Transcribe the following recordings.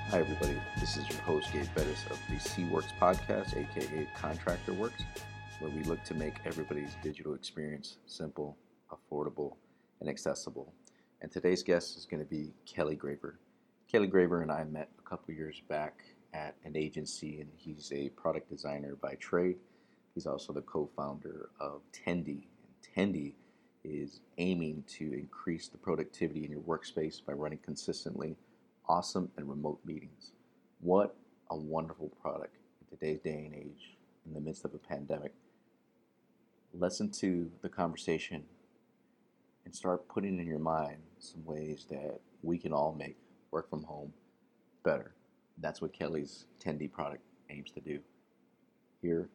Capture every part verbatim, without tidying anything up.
Hi, everybody. This is your host, Gabe Bettis of the C-Works podcast, aka Contractor Works, where we look to make everybody's digital experience simple, affordable, and accessible. And today's guest is going to be Kelly Graver. Kelly Graver and I met a couple years back at an agency, and he's a product designer by trade. He's also the co-founder of Tendy. And Tendy is aiming to increase the productivity in your workspace by running consistently awesome and remote meetings. What a wonderful product in today's day and age in the midst of a pandemic. Listen to the conversation and start putting in your mind some ways that we can all make work from home better. That's what Kelly's Tendy product aims to do. Here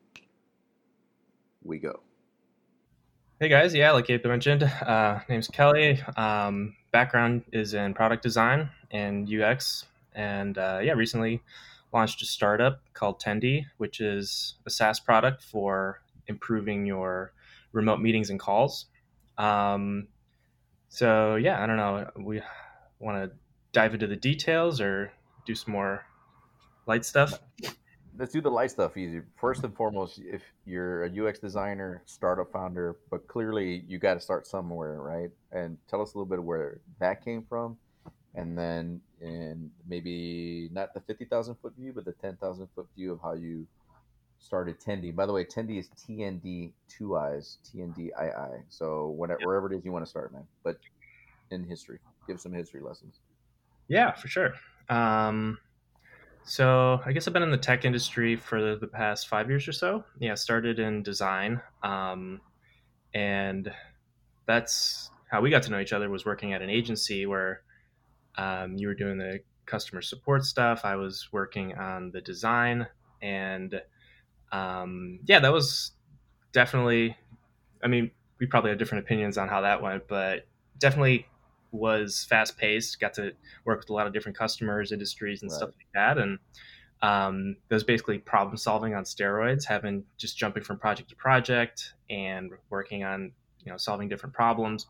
we go. Hey guys, yeah, like Abe mentioned, uh, name's Kelly. Um, background is in product design and U X, and uh, yeah, recently launched a startup called Tendy, which is a SaaS product for improving your remote meetings and calls. Um, so yeah, I don't know. We want to dive into the details or do some more light stuff. Let's do the light stuff easy. First and foremost, if you're a U X designer, startup founder, but clearly you got to start somewhere, right? And tell us a little bit of where that came from, and then in maybe not the fifty thousand foot view, but the ten thousand foot view of how you started Tendy. By the way, Tendy is T N D two eyes, T N D I I. So whatever, wherever it is you want to start, man. But in history, give some history lessons. Yeah, for sure. Um, So I guess I've been in the tech industry for the, the past five years or so. Yeah, started in design, um, and that's how we got to know each other. Was working at an agency where um, you were doing the customer support stuff. I was working on the design, and um, yeah, that was definitely. I mean, we probably have different opinions on how that went, but definitely was fast paced. Got to work with a lot of different customers, industries, and stuff Right. like that, and um, that was basically problem solving on steroids, having just jumping from project to project and working on you know solving different problems.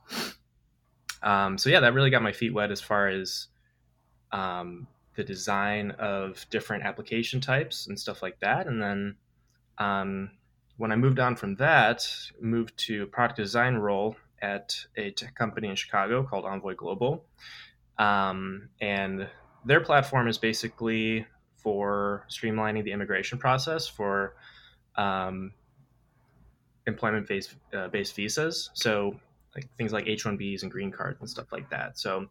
Um, so yeah, that really got my feet wet as far as um, the design of different application types and stuff like that. And then um, when I moved on from that, moved to a product design role at a tech company in Chicago called Envoy Global, um, and their platform is basically for streamlining the immigration process for um, employment based uh, based visas. So like things like H one Bs and green cards and stuff like that. So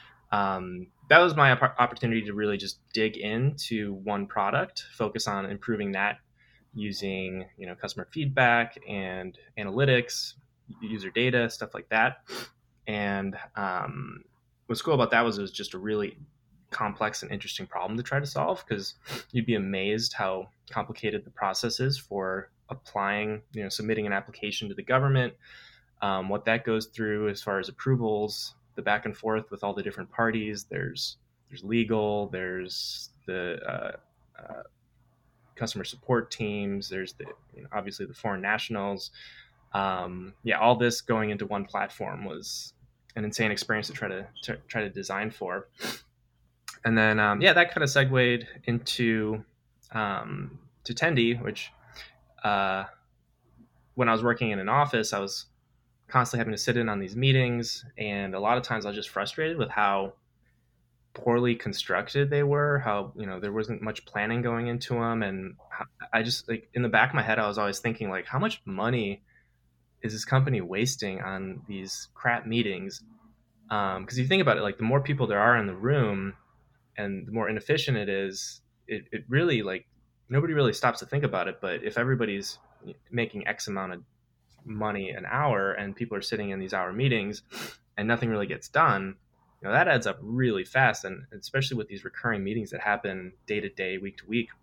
um, that was my opp- opportunity to really just dig into one product, focus on improving that using you know customer feedback and analytics, user data, stuff like that. And um, what's cool about that was it was just a really complex and interesting problem to try to solve because you'd be amazed how complicated the process is for applying, you know, submitting an application to the government, um, what that goes through as far as approvals, the back and forth with all the different parties. There's there's legal, there's the uh, uh, customer support teams, there's the you know, obviously the foreign nationals. Um, yeah, all this going into one platform was an insane experience to try to, to try to design for. And then um, yeah, that kind of segued into um, to Tendy, which uh, when I was working in an office, I was constantly having to sit in on these meetings, and a lot of times I was just frustrated with how poorly constructed they were, how you know there wasn't much planning going into them, and I just like in the back of my head I was always thinking like how much money is this company wasting on these crap meetings? Because um, you think about it, like the more people there are in the room, and the more inefficient it is, it, it really like nobody really stops to think about it. But if everybody's making X amount of money an hour, and people are sitting in these hour meetings, and nothing really gets done, you know that adds up really fast, and especially with these recurring meetings that happen day to day, week to week.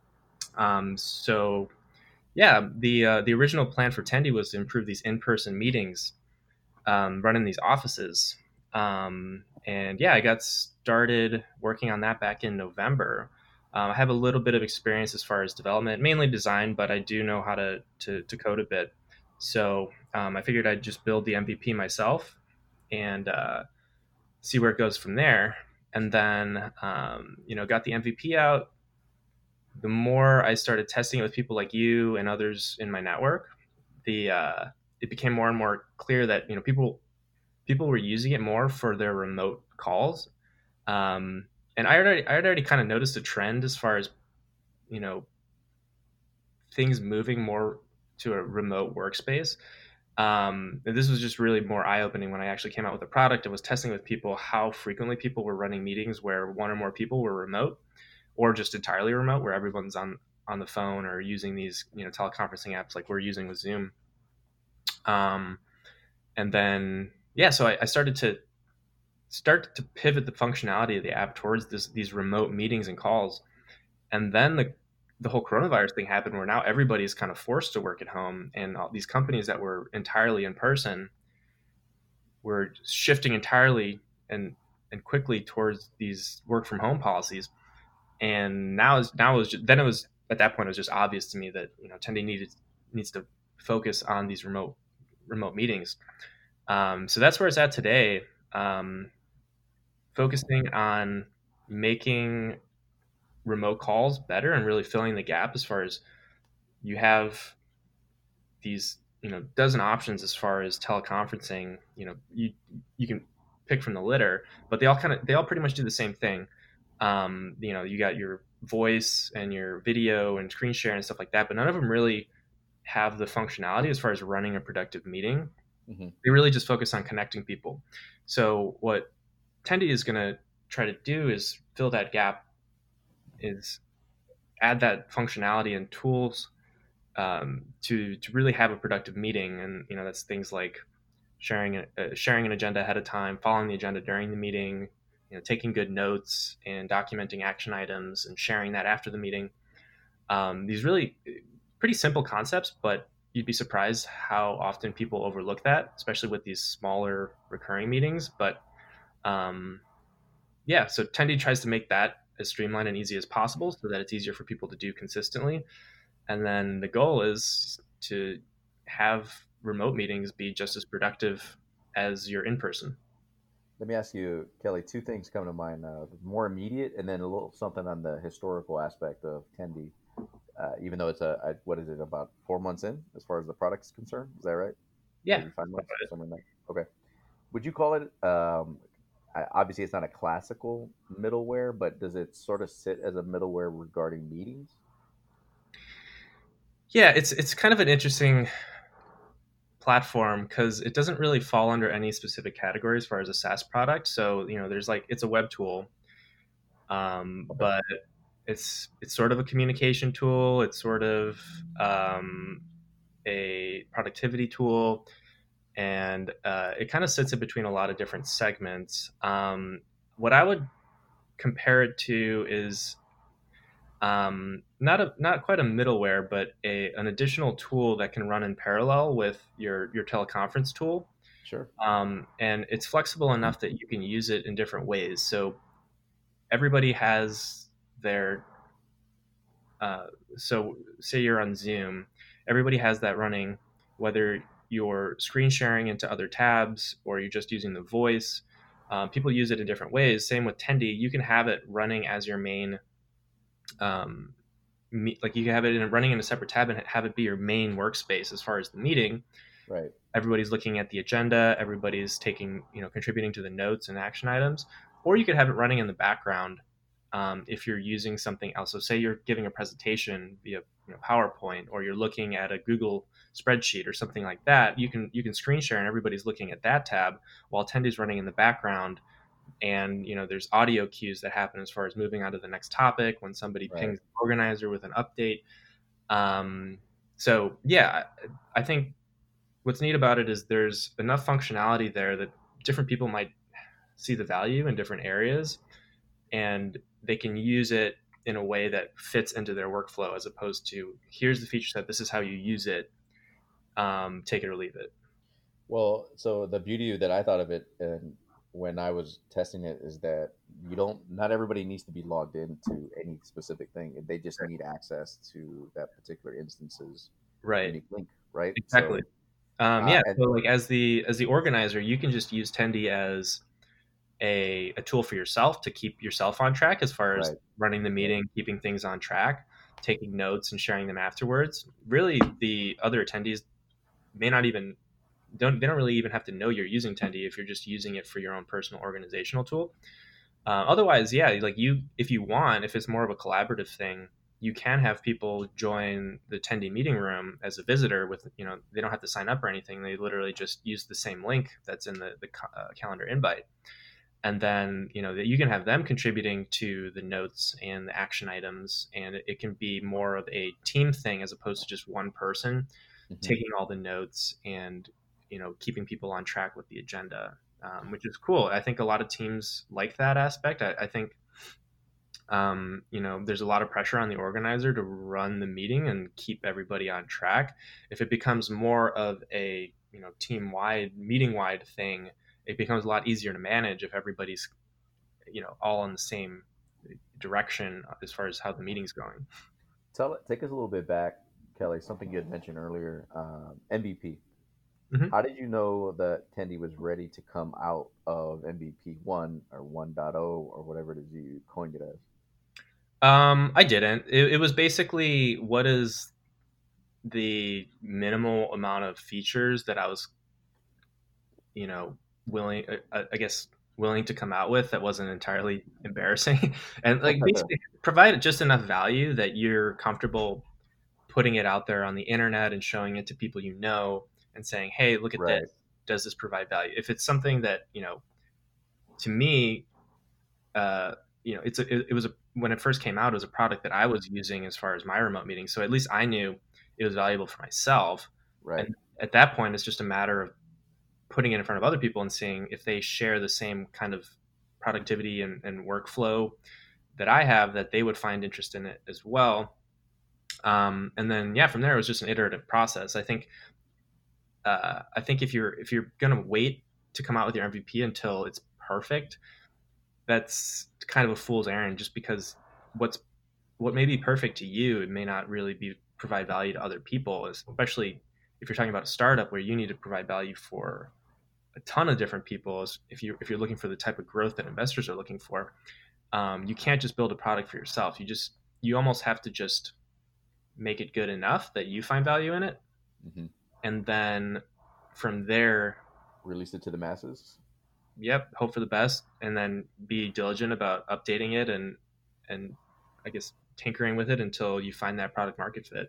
Um, so yeah, the uh, the original plan for Tendy was to improve these in person meetings, um, running these offices. Um, and yeah, I got started working on that back in November. Um, I have a little bit of experience as far as development, mainly design, but I do know how to to, to code a bit. So um, I figured I'd just build the M V P myself and uh, see where it goes from there. and then um, you know got the M V P out. The more I started testing it with people like you and others in my network, the uh, it became more and more clear that you know people people were using it more for their remote calls. Um, and I already I had already kind of noticed a trend as far as you know things moving more to a remote workspace. Um, and this was just really more eye opening when I actually came out with a product and was testing with people how frequently people were running meetings where one or more people were remote, or just entirely remote, where everyone's on on the phone or using these you know teleconferencing apps like we're using with Zoom. Um, and then yeah, so I, I started to start to pivot the functionality of the app towards this these remote meetings and calls. And then the the whole coronavirus thing happened where now everybody's kind of forced to work at home, and all these companies that were entirely in person were shifting entirely and and quickly towards these work from home policies. And now is now it was just, then it was at that point it was just obvious to me that you know Tendi needed needs to focus on these remote remote meetings. Um, so that's where it's at today. Um, focusing on making remote calls better and really filling the gap as far as you have these you know dozen options as far as teleconferencing. You know you you can pick from the litter, but they all kind of they all pretty much do the same thing. Um, you know you got your voice and your video and screen share and stuff like that, but none of them really have the functionality as far as running a productive meeting. Mm-hmm. They really just focus on connecting people. So what Tendi is going to try to do is fill that gap, is add that functionality and tools um, to to really have a productive meeting. And you know that's things like sharing a, uh, sharing an agenda ahead of time, following the agenda during the meeting, you know, taking good notes and documenting action items and sharing that after the meeting. Um, these really pretty simple concepts, but you'd be surprised how often people overlook that, especially with these smaller recurring meetings. But um, yeah, so Tendi tries to make that as streamlined and easy as possible so that it's easier for people to do consistently. And then the goal is to have remote meetings be just as productive as your in person. Let me ask you, Kelly, two things come to mind. Uh, more immediate, and then a little something on the historical aspect of Tendi. Uh, even though it's a, a what is it about four months in as far as the product is concerned? Is that right? Yeah. Maybe five months, something like that. Okay. Would you call it? Um, I- obviously, it's not a classical middleware, but does it sort of sit as a middleware regarding meetings? Yeah, it's it's kind of an interesting platform because it doesn't really fall under any specific category as far as a SaaS product. So, you know, there's like it's a web tool, um, Okay. but it's it's sort of a communication tool. It's sort of um, a productivity tool, and uh, it kind of sits in between a lot of different segments. Um, what I would compare it to is um, not a not quite a middleware, but a an additional tool that can run in parallel with your your teleconference tool, Sure. um, and it's flexible enough that you can use it in different ways. So everybody has their uh, so say you're on Zoom, everybody has that running, whether you're screen sharing into other tabs or you're just using the voice. Um, people use it in different ways. Same with Tendi, you can have it running as your main um, me, like you can have it in running in a separate tab and have it be your main workspace as far as the meeting. Right. Everybody's looking at the agenda, everybody's taking you know contributing to the notes and action items, or you could have it running in the background. Um, if you're using something else, so say you're giving a presentation via you know, PowerPoint, or you're looking at a Google spreadsheet or something like that, you can you can screen share and everybody's looking at that tab while Tendi's running in the background. And you know there's audio cues that happen as far as moving on to the next topic when somebody Right. pings the organizer with an update. Um, so yeah, I think what's neat about it is there's enough functionality there that different people might see the value in different areas, and they can use it in a way that fits into their workflow as opposed to here's the feature set, this is how you use it, um, take it or leave it. Well, so the beauty that I thought of it, and when I was testing it, is that you don't. Not everybody needs to be logged into any specific thing. They just need access to that particular instance's Right, unique link, right? exactly. So, Um, uh, yeah, and so like as the as the organizer, you can just use Tendi as a, a tool for yourself to keep yourself on track as far as Right. running the Right. meeting, keeping things on track, taking notes and sharing them afterwards. Really, the other attendees may not even don't they don't really even have to know you're using Tendi if you're just using it for your own personal organizational tool. Uh, otherwise, yeah, like you, if you want, if it's more of a collaborative thing, you can have people join the Tendi meeting room as a visitor with, you know, they don't have to sign up or anything. They literally just use the same link that's in the, the uh, calendar invite. And then, you know, that you can have them contributing to the notes and the action items. And it can be more of a team thing as opposed to just one person Hmm. taking all the notes and, you know, keeping people on track with the agenda, um, which is cool. I think a lot of teams like that aspect. I, I think, um, you know, there's a lot of pressure on the organizer to run the meeting and keep everybody on track. If it becomes more of a, you know, team wide, meeting wide thing, it becomes a lot easier to manage if everybody's, you know, all in the same direction as far as how the meeting's going. Tell it. Take us a little bit back, Kelly. Something you had mentioned earlier. Um, M V P. Mm-hmm. How did you know that Tendi was ready to come out of M V P one or 1.0 or whatever it is you coined it as? Um, I didn't. It, it was basically what is the minimal amount of features that I was, you know, willing, I, I guess, willing to come out with that wasn't entirely embarrassing, and like basically provide just enough value that you're comfortable putting it out there on the internet and showing it to people you know and saying, "Hey, look at this. Right. Does this provide value?" If it's something that, you know, to me, uh, you know, it's a, it, it was a when it first came out, it was a product that I was using as far as my remote meeting. So at least I knew it was valuable for myself. Right. And at that point, it's just a matter of putting it in front of other people and seeing if they share the same kind of productivity and, and workflow that I have, that they would find interest in it as well. Um, and then, yeah, from there, it was just an iterative process. I think, uh, I think if you're, if you're going to wait to come out with your M V P until it's perfect, that's kind of a fool's errand, just because what's what may be perfect to you, it may not really be provide value to other people, especially if you're talking about a startup where you need to provide value for a ton of different people. If you if you're looking for the type of growth that investors are looking for, um, you can't just build a product for yourself. You just you almost have to just make it good enough that you find value in it, Hmm. and then from there, Release it to the masses. yep, hope for the best, and then be diligent about updating it and and I guess tinkering with it until you find that product market fit.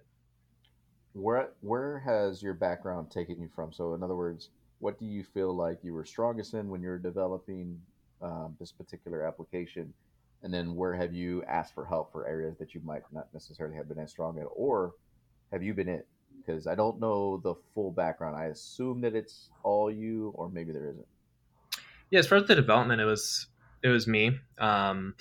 Where where has your background taken you from? So, in other words, what do you feel like you were strongest in when you're developing um, this particular application? And then where have you asked for help for areas that you might not necessarily have been as strong at, or have you been it? Because I don't know the full background. I assume that it's all you, or maybe there isn't. Yeah, as far as the development, it was it was me. Um,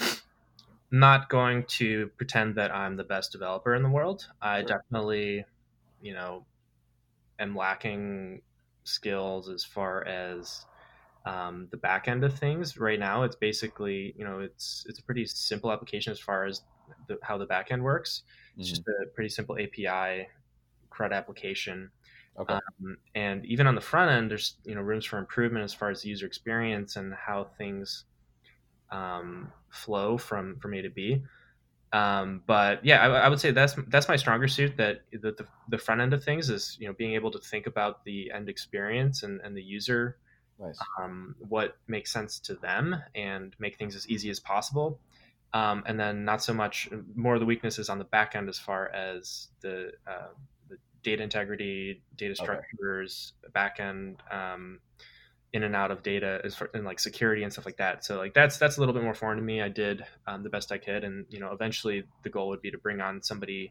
not going to pretend that I'm the best developer in the world. I Sure. definitely, you know, am lacking skills as far as um, the back end of things. Right now, it's basically, you know, it's it's a pretty simple application as far as the, how the back end works. It's Hmm. just a pretty simple A P I CRUD application. Okay. Um, and even on the front end, there's, you know, rooms for improvement as far as the user experience and how things um, flow from from A to B. Um, but yeah, I, I would say that's that's my stronger suit. That the, the the front end of things is, you know, being able to think about the end experience and, and the user, Nice. um, what makes sense to them, and make things as easy as possible. Um, and then not so much more of the weaknesses on the back end as far as the uh, the data integrity, data Okay. structures, back end. Um, in and out of data as for and like security and stuff like that. So like that's that's a little bit more foreign to me. I did um, the best I could, and you know, eventually the goal would be to bring on somebody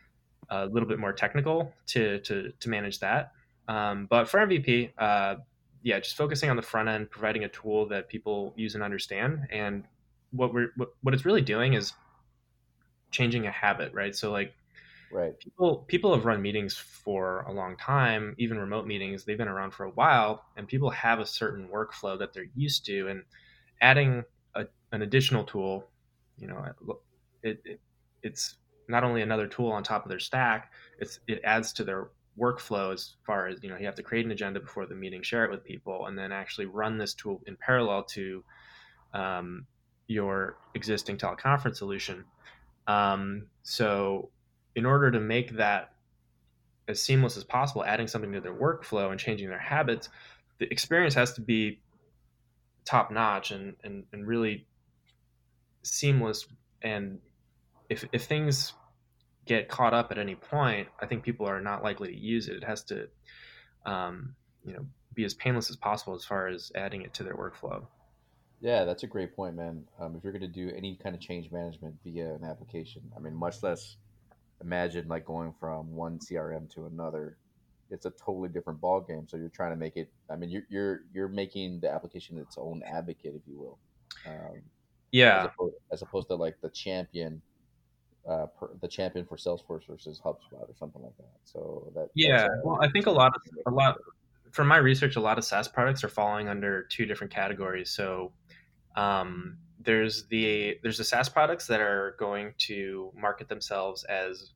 a little bit more technical to to to manage that. Um, but for M V P, uh, yeah, just focusing on the front end, providing a tool that people use and understand, and what we're what, what it's really doing is changing a habit, right? So like Right. people people have run meetings for a long time, even remote meetings. They've been around for a while, and people have a certain workflow that they're used to. And adding a, an additional tool, you know, it, it it's not only another tool on top of their stack. It's it adds to their workflow as far as, you know, you have to create an agenda before the meeting, share it with people, and then actually run this tool in parallel to um, your existing teleconference solution. Um, so, in order to make that as seamless as possible, adding something to their workflow and changing their habits, the experience has to be top notch and, and, and really seamless. And if, if things get caught up at any point, I think people are not likely to use it. It has to, um, you know, be as painless as possible as far as adding it to their workflow. Yeah, that's a great point, man. Um, if you're going to do any kind of change management via an application, I mean, much less imagine like going from one C R M to another. It's a totally different ball game. So you're trying to make it. I mean, you're you're you're making the application its own advocate, if you will, um, as Yeah. opposed as opposed to like the champion, uh, per, the champion for Salesforce versus HubSpot or something like that. So that that's Yeah. a Well, I think a so lot of, you're a making lot, it. from my research, a lot of SaaS products are falling under two different categories. So, um, there's the there's the SaaS products that are going to market themselves as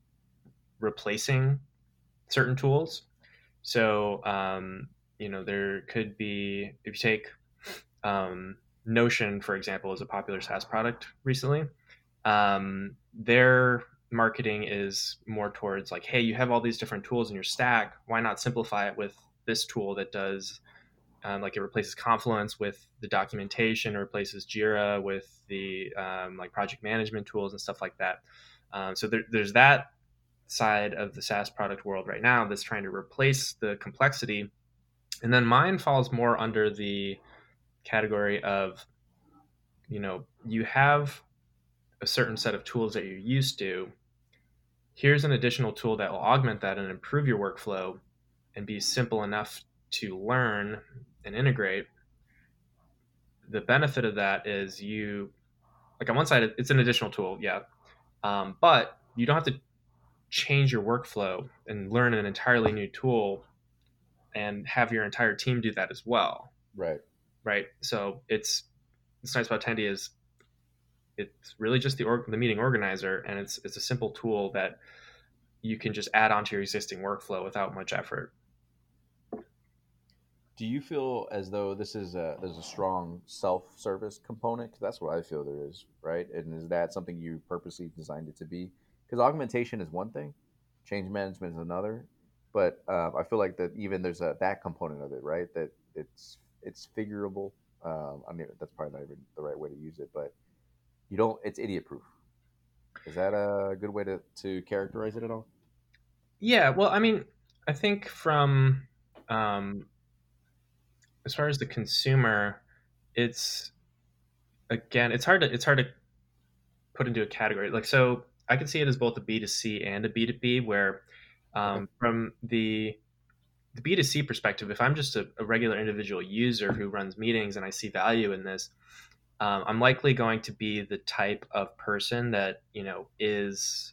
replacing certain tools. So, um, you know, there could be, if you take um, Notion, for example, is a popular SaaS product recently. Um, their marketing is more towards like, hey, you have all these different tools in your stack. Why not simplify it with this tool that does, um, like, it replaces Confluence with the documentation, or replaces Jira with the um, like project management tools and stuff like that. Um, so there, there's that side of the SaaS product world right now that's trying to replace the complexity. And then mine falls more under the category of, you know, you have a certain set of tools that you're used to. Here's an additional tool that will augment that and improve your workflow and be simple enough to learn and integrate. The benefit of that is, you, like, on one side, it's an additional tool, yeah, um, but you don't have to change your workflow and learn an entirely new tool and have your entire team do that as well, Right. right? So it's it's nice about Tendy is it's really just the org, the meeting organizer, and it's it's a simple tool that you can just add onto your existing workflow without much effort. Do you feel as though this is a there's a strong self-service component? 'Cause that's what I feel there is, right? And is that something you purposely designed it to be? Because augmentation is one thing, change management is another. But uh, I feel like that even there's a that component of it, right? That it's it's figurable. Um, I mean, that's probably not even the right way to use it, but you don't. It's idiot proof. Is that a good way to to characterize it at all? Yeah, well, I mean, I think from, um, as far as the consumer, it's, again, it's hard to it's hard to put into a category. Like, so I can see it as both a B two C and a B two B, where, Okay. um, from the the B two C perspective, if I'm just a, a regular individual user who runs meetings and I see value in this, um, I'm likely going to be the type of person that, you know, is,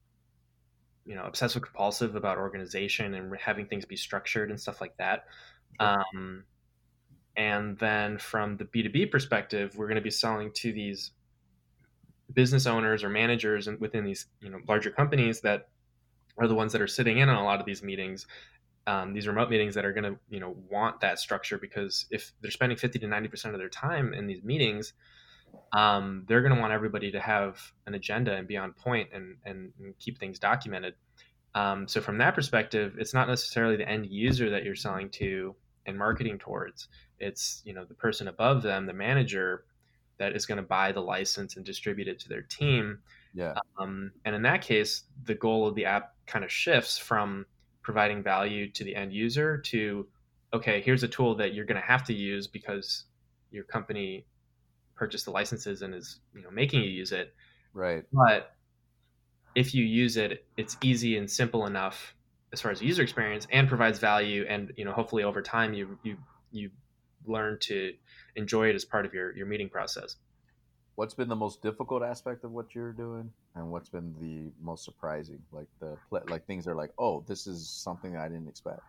you know, obsessive compulsive about organization and having things be structured and stuff like that. Sure. Um, and then from the B two B perspective, we're going to be selling to these business owners or managers and within these, you know, larger companies that are the ones that are sitting in on a lot of these meetings, um, these remote meetings, that are going to, you know, want that structure, because if they're spending fifty to ninety percent of their time in these meetings, um, they're going to want everybody to have an agenda and be on point, and, and, and keep things documented. Um, so from that perspective, it's not necessarily the end user that you're selling to and marketing towards. It's, you know, the person above them, the manager, that is going to buy the license and distribute it to their team. Yeah. Um, and in that case, the goal of the app kind of shifts from providing value to the end user to, okay, here's a tool that you're going to have to use because your company purchased the licenses and is, you know, making you use it. Right. But if you use it, it's easy and simple enough as far as user experience, and provides value, and, you know, hopefully over time you you you learn to enjoy it as part of your your meeting process. What's been the most difficult aspect of what you're doing, and what's been the most surprising? Like the pla- like things are like, oh, this is something I didn't expect.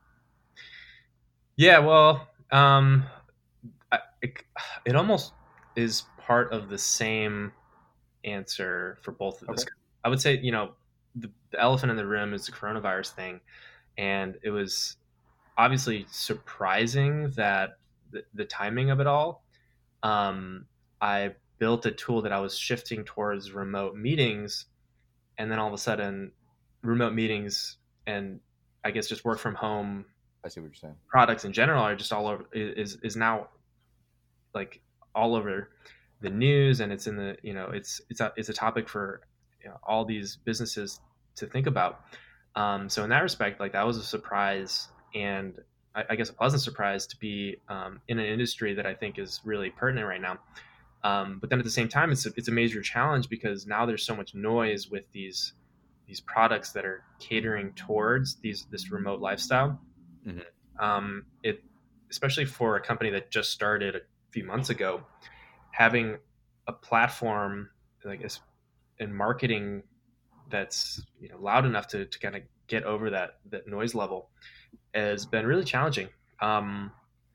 Yeah, well, um, I, it, it almost is part of the same answer for both of this. Okay. I would say, you know, the, the elephant in the room is the coronavirus thing, and it was obviously surprising that the, the timing of it all. um, I built a tool that I was shifting towards remote meetings, and then all of a sudden, remote meetings and I guess just work from home I see what you're saying. products in general are just all over is is now like all over the news, and it's in the you know it's it's a, it's a topic for you know, all these businesses to think about. Um, so in that respect, like that was a surprise, and I, I guess a pleasant surprise to be um, in an industry that I think is really pertinent right now. Um, but then at the same time, it's a, it's a major challenge because now there's so much noise with these these products that are catering towards these this remote lifestyle. Hmm. Um, it especially for a company that just started a few months ago, having a platform like this in marketing that's you know loud enough to, to kind of get over that that noise level has been really challenging. Um,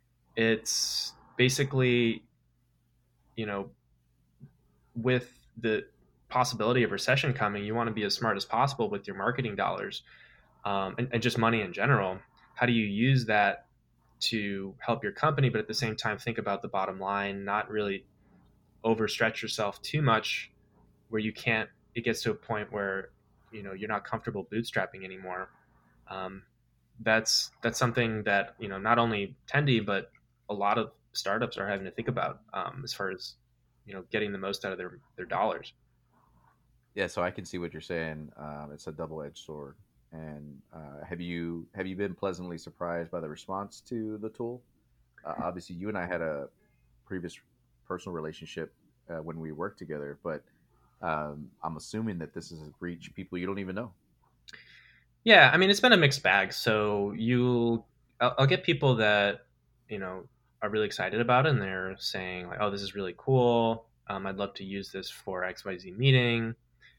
it's basically you know with the possibility of recession coming, you want to be as smart as possible with your marketing dollars, um, and, and just money in general. How do you use that to help your company, but at the same time think about the bottom line, not really overstretch yourself too much, where you can't. It gets to a point where you know you're not comfortable bootstrapping anymore. Um, that's that's something that you know not only Tendi but a lot of startups are having to think about um, as far as you know getting the most out of their their dollars. Yeah, so I can see what you're saying. Um, it's a double-edged sword. And uh, have you have you been pleasantly surprised by the response to the tool? Uh, obviously, you and I had a previous personal relationship uh, when we worked together, but um, I'm assuming that this is reach people you don't even know. Yeah, I mean it's been a mixed bag. So you, I'll, I'll get people that you know are really excited about it, and they're saying like, "Oh, this is really cool. Um, I'd love to use this for X Y Z meeting."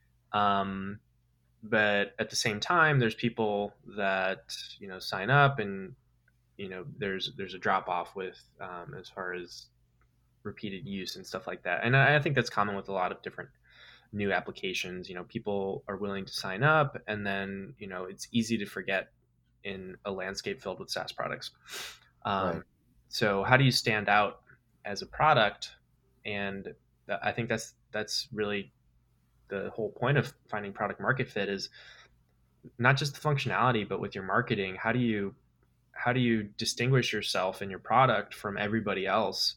Um, but at the same time, there's people that you know sign up, and you know there's there's a drop off with um, as far as repeated use and stuff like that. And I, I think that's common with a lot of different new applications. You know, people are willing to sign up, and then you know it's easy to forget in a landscape filled with SaaS products. Right. Um, so how do you stand out as a product? And th- I think that's that's really the whole point of finding product market fit is not just the functionality, but with your marketing. How do you how do you distinguish yourself and your product from everybody else?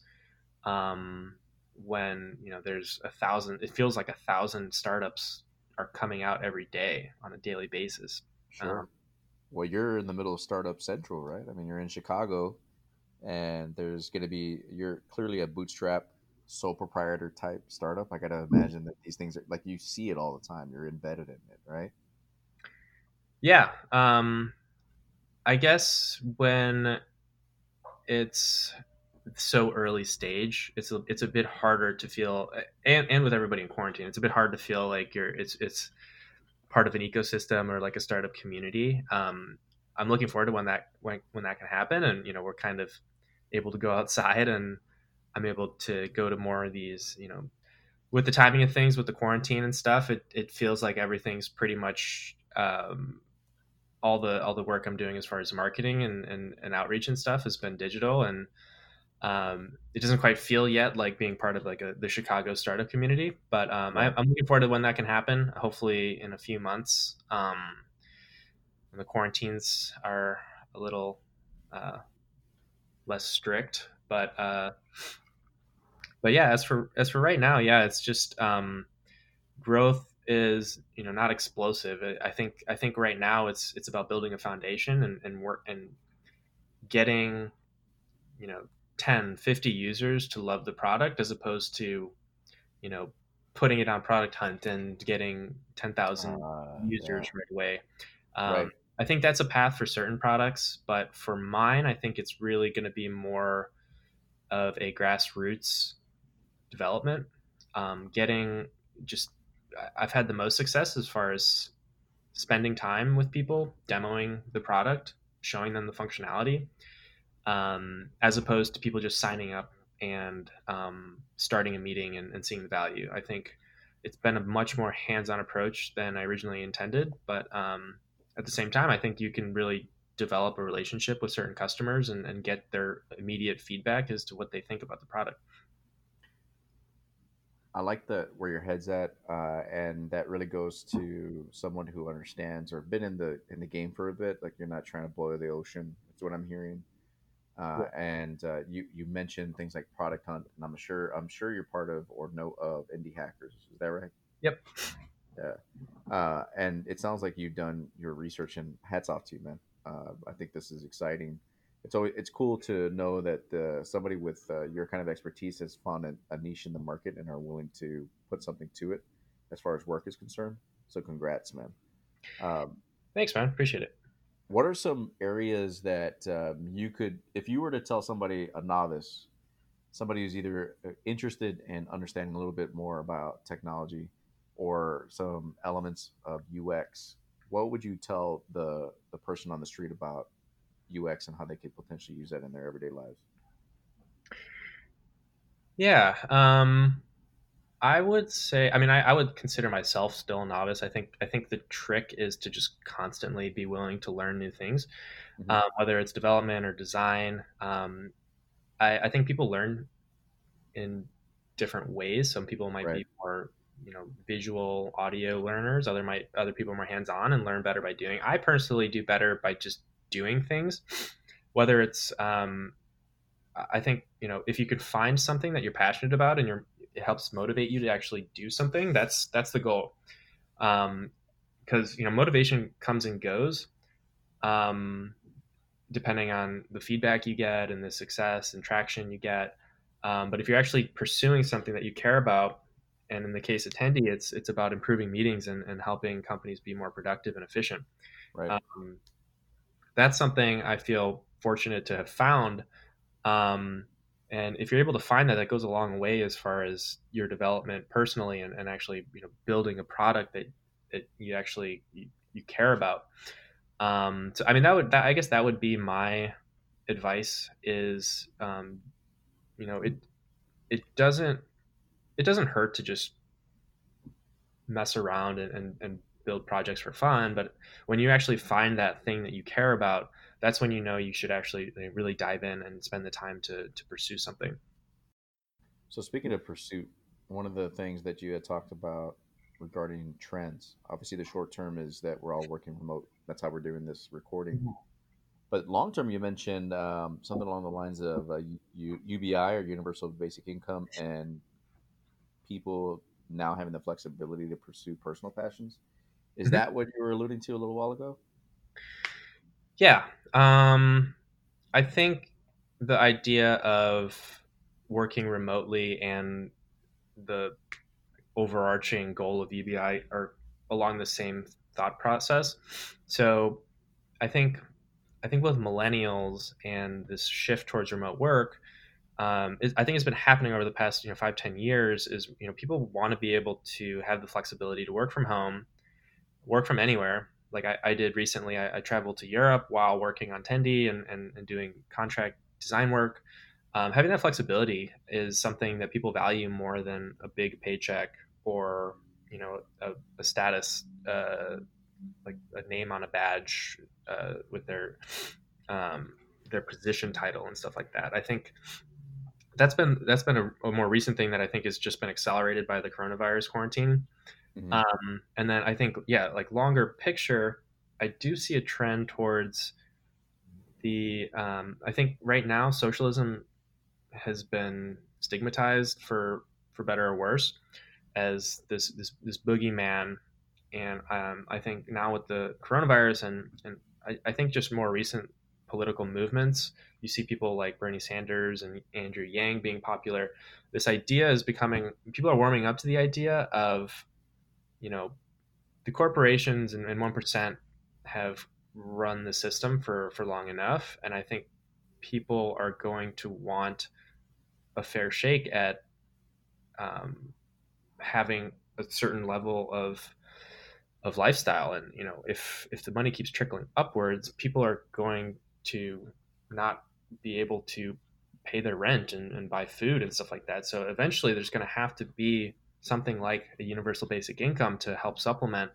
Um, when you know there's a thousand, it feels like a thousand startups are coming out every day on a daily basis. Um, Sure. Well, you're in the middle of Startup Central, right? I mean, you're in Chicago, and there's going to be you're clearly a bootstrap sole proprietor type startup. I got to imagine that these things are like you see it all the time. You're embedded in it, right? yeah, um, I guess when it's so early stage, it's a, it's a bit harder to feel, and, and with everybody in quarantine, it's a bit hard to feel like you're it's it's part of an ecosystem or like a startup community. Um, I'm looking forward to when that when when that can happen, and you know we're kind of able to go outside, and I'm able to go to more of these. You know, with the timing of things, with the quarantine and stuff, it it feels like everything's pretty much. Um, all the all the work I'm doing as far as marketing and, and, and outreach and stuff has been digital, and um, it doesn't quite feel yet like being part of like a, the Chicago startup community, but um, I, Right. I'm looking forward to when that can happen. Hopefully in a few months, um, when the quarantines are a little uh, less strict. But uh, but yeah, as for as for right now, yeah, it's just um, growth is you know not explosive. I think I think right now it's it's about building a foundation and, and work and getting you know ten, fifty users to love the product as opposed to you know, putting it on Product Hunt and getting ten thousand Uh, yeah. users right away. Um, Right. I think that's a path for certain products, but for mine, I think it's really going to be more of a grassroots development. Um, getting just, I've had the most success as far as spending time with people, demoing the product, showing them the functionality, um, as opposed to people just signing up and um, starting a meeting and, and seeing the value. I think it's been a much more hands-on approach than I originally intended, but um, at the same time, I think you can really develop a relationship with certain customers and, and get their immediate feedback as to what they think about the product. I like the where your head's at, uh, and that really goes to someone who understands or been in the in the game for a bit. Like you're not trying to boil the ocean. That's what I'm hearing. Uh, Yeah. and uh, you you mentioned things like Product Hunt, and I'm sure I'm sure you're part of or know of Indie Hackers. Is that right? Yep. Yeah. Uh, and it sounds like you've done your research, and hats off to you, man. Uh, I think this is exciting. It's always it's cool to know that uh, somebody with uh, your kind of expertise has found a, a niche in the market and are willing to put something to it as far as work is concerned. So congrats, man. Um, Thanks, man. Appreciate it. what are some areas that um, you could, if you were to tell somebody, a novice, somebody who's either uh, interested in understanding a little bit more about technology or some elements of U X, what would you tell the the person on the street about U X and how they could potentially use that in their everyday lives? Yeah. Um, I would say, I mean, I, I would consider myself still a novice. I think, I think the trick is to just constantly be willing to learn new things, Hmm. um, whether it's development or design. Um, I, I think people learn in different ways. Some people might Right. be more, you know, visual audio learners. Other might, other people are more hands-on and learn better by doing. I personally do better by just doing things, whether it's, um, I think, you know, if you could find something that you're passionate about and you're, it helps motivate you to actually do something, that's that's the goal. Um, because you know, motivation comes and goes, um, depending on the feedback you get and the success and traction you get. Um, but if you're actually pursuing something that you care about, and in the case of Tendi, it's it's about improving meetings and, and helping companies be more productive and efficient. Right. Um, that's something I feel fortunate to have found. Um, and if you're able to find that, that goes a long way as far as your development personally and, and actually, you know, building a product that, that you actually, you, you care about. Um, so, I mean, that would, that, I guess that would be my advice is, um, you know, it, it doesn't, it doesn't hurt to just mess around and, and, and build projects for fun. But when you actually find that thing that you care about, that's when you know you should actually like, really dive in and spend the time to, to pursue something. So speaking of pursuit, one of the things that you had talked about regarding trends, obviously the short term is that we're all working remote. That's how we're doing this recording. But long term, you mentioned um, something along the lines of uh, U- UBI or Universal Basic Income, and people now having the flexibility to pursue personal passions. Is Mhm. that what you were alluding to a little while ago? Yeah. Um, I think the idea of working remotely and the overarching goal of U B I are along the same thought process. So I think I think with millennials and this shift towards remote work, um, it, I think it's been happening over the past you know five ten years. Is you know people want to be able to have the flexibility to work from home, work from anywhere. Like I, I did recently, I, I traveled to Europe while working on Tendi and, and, and doing contract design work. Um, having that flexibility is something that people value more than a big paycheck or you know a, a status uh, like a name on a badge uh, with their um, their position title and stuff like that. I think that's been that's been a, a more recent thing that I think has just been accelerated by the coronavirus quarantine. Hmm. Um, and then I think, yeah, like longer picture, I do see a trend towards the. Um, I think right now socialism has been stigmatized for for better or worse as this this this boogeyman, and um, I think now with the coronavirus and and I, I think just more recent political movements, you see people like Bernie Sanders and Andrew Yang being popular. This idea is becoming people are warming up to the idea of you know the corporations and, and one percent have run the system for for long enough, and I think people are going to want a fair shake at um, having a certain level of of lifestyle. And you know if if the money keeps trickling upwards, people are going to not be able to pay their rent and, and buy food and stuff like that. So eventually there's going to have to be something like a universal basic income to help supplement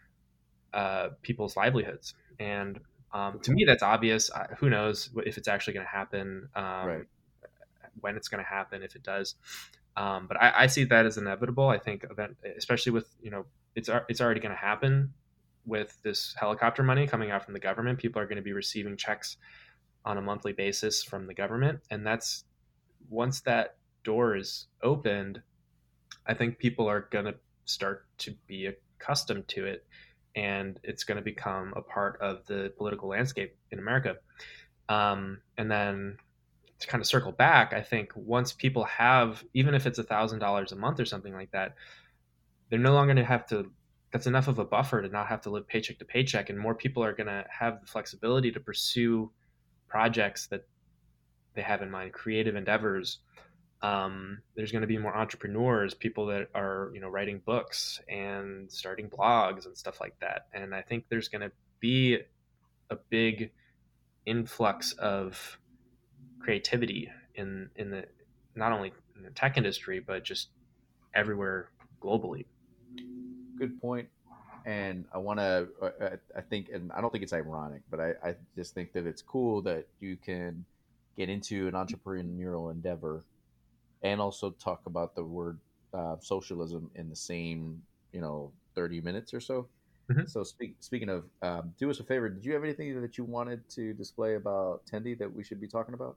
uh, people's livelihoods. And um, to me, that's obvious. I, who knows if it's actually going to happen, Right. um, when it's going to happen, if it does. Um, but I, I see that as inevitable. I think event, especially with, you know, it's it's already going to happen with this helicopter money coming out from the government. People are going to be receiving checks on a monthly basis from the government, and that's once that door is opened, I think people are going to start to be accustomed to it, and it's going to become a part of the political landscape in America. Um, and then to kind of circle back, I think once people have, even if it's a thousand dollars a month or something like that, they're no longer going to have to. That's enough of a buffer to not have to live paycheck to paycheck, and more people are going to have the flexibility to pursue projects that they have in mind, creative endeavors. Um, there's going to be more entrepreneurs, people that are, you know, writing books and starting blogs and stuff like that. And I think there's going to be a big influx of creativity in in the not only in the tech industry but just everywhere globally. Good point. And I want to, I think, and I don't think it's ironic, but I, I just think that it's cool that you can get into an entrepreneurial endeavor and also talk about the word uh, socialism in the same, you know, thirty minutes or so. Mm-hmm. So speak, speaking of, um, do us a favor. Did you have anything that you wanted to display about Tendy that we should be talking about?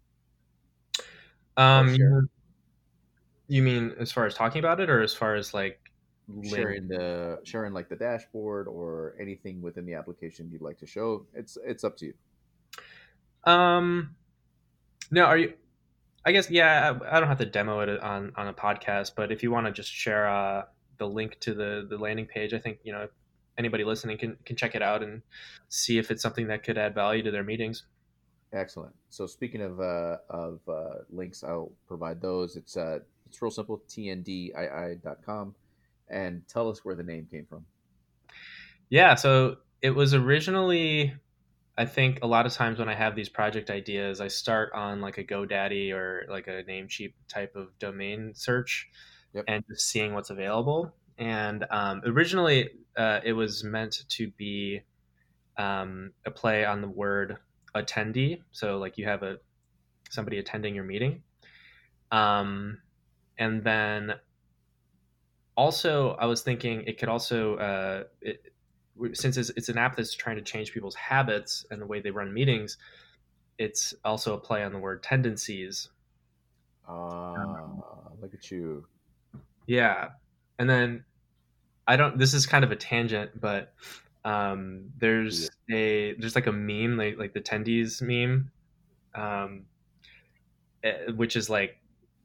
Um, you, you mean as far as talking about it, or as far as like sharing the sharing like the dashboard or anything within the application you'd like to show? It's it's up to you. Um, no, are you? I guess yeah. I, I don't have to demo it on on a podcast, but if you want to just share uh, the link to the the landing page, I think, you know, anybody listening can can check it out and see if it's something that could add value to their meetings. Excellent. So speaking of uh, of uh, links, I'll provide those. It's uh, it's real simple. T N D I I dot com. And tell us where the name came from. Yeah, so it was originally, I think a lot of times when I have these project ideas, I start on like a GoDaddy or like a Namecheap type of domain search, yep, and just seeing what's available. And um, originally, uh, it was meant to be um, a play on the word attendee. So like you have a somebody attending your meeting. Um, and then also, I was thinking it could also, uh, it, since it's, it's an app that's trying to change people's habits and the way they run meetings, it's also a play on the word tendencies. Ah, uh, look at you. Yeah. And then I don't, this is kind of a tangent, but um, there's yeah. a, there's like a meme, like, like the tendies meme, um, which is like,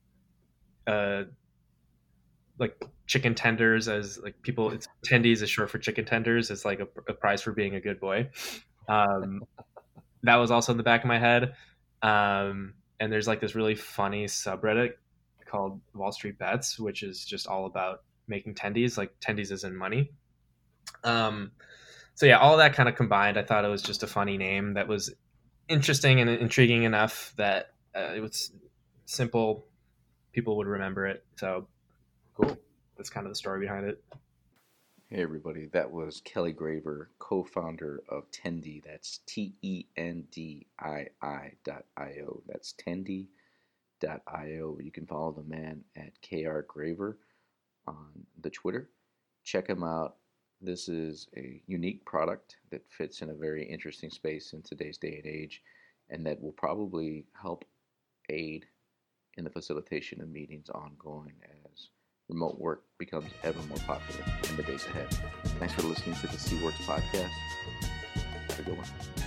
uh, like chicken tenders as like people, it's tendies is short for chicken tenders. It's like a, a prize for being a good boy. Um, that was also in the back of my head. Um, and there's like this really funny subreddit called Wall Street Bets, which is just all about making tendies, like tendies is in money. Um, so yeah, all that kind of combined, I thought it was just a funny name that was interesting and intriguing enough that uh, it was simple. People would remember it. So cool. That's kind of the story behind it. Hey everybody, that was Kelly Graver, co-founder of Tendy. That's T E N D I I dot I O. That's Tendy dot I O. You can follow the man at K R Graver on the Twitter. Check him out. This is a unique product that fits in a very interesting space in today's day and age, and that will probably help aid in the facilitation of meetings ongoing as remote work becomes ever more popular in the days ahead. Thanks for listening to the C Works podcast. Have a good one.